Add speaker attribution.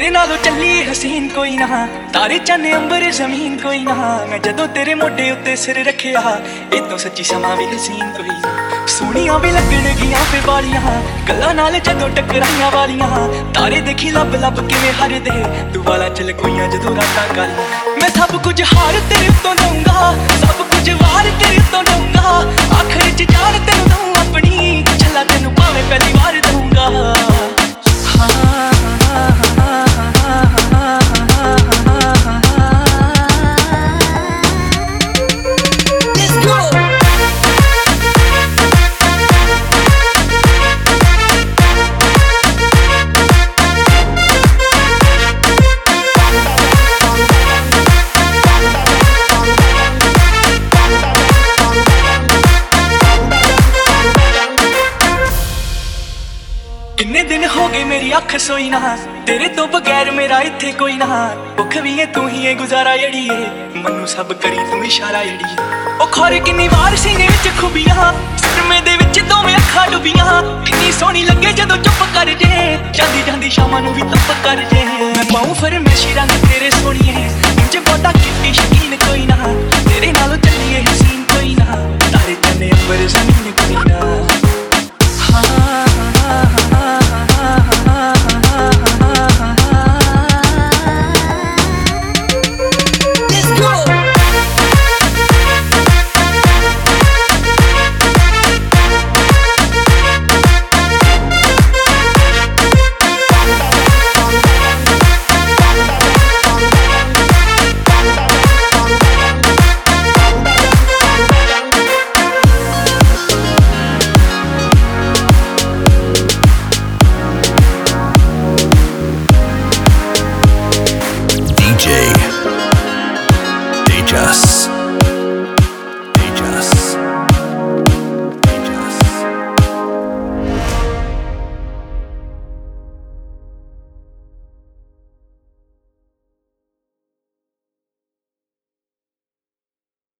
Speaker 1: तेरे नालों चली हसीन कोई ना, तारे चन्ने अंबर जमीन कोई ना। मैं जदों तेरे मोढे उत्ते सिर रखिया, ए तो सच्ची समा भी हसीन कोई ना। सोहणियां भी लगण गियां फे वालियां, गल्लां नाल जदों टकराइयां वालियां। तारे देखी लब लब किवें हरदे, तू वाला चल कोइयां जदों रातां कालियां। मैं सब कुछ हार तेरे उत्तों दूंगा, सब कुछ वार तेरे उत्तों दूंगा। आखिर च जान तेनू दूं अपनी, छल्ला तेनू भावें पहली वार दूंगा। किन्ने दिन हो गए मेरी अख सोई ना, तेरे तो बगैर मेरा इत्थे कोई ना। भुख भी है तू ही है गुजारा जड़िए, मनु सब करी तू इशारा जड़िए। ओ खोरे किन्नी वार सीने विच खुबियां, सरमे दे विच दोवें अखां डुबियां। किन्नी सोहनी लगे जदों चुप कर जे, जांदी जांदी शामां नूं भी तप कर जे। मैं पाऊं फरमैशी रंग तेरे सोहणिए, इंज बोटा कितनी शकीन कोई ना। तेरे नालों चलिए हसीन कोई ना, तारे चन्ने अंबर जमीन।